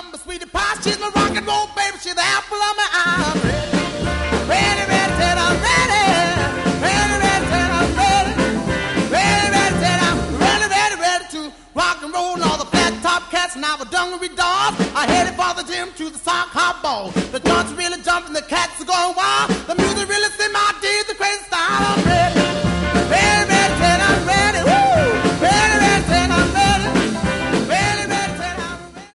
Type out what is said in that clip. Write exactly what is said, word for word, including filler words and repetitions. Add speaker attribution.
Speaker 1: number, sweetie pie. She's my rock and roll baby. She's the apple of my eye. I'm ready, ready, ready, said I'm ready. Ready, ready, said I'm ready. Ready, ready, said I'm ready, ready, ready to rock and roll. All the flat top cats and our dungaree dolls are headed for the gym to the sock hop ball. The joints really jumping, the cats are going wild. The music really seems my deeds, the crazy style.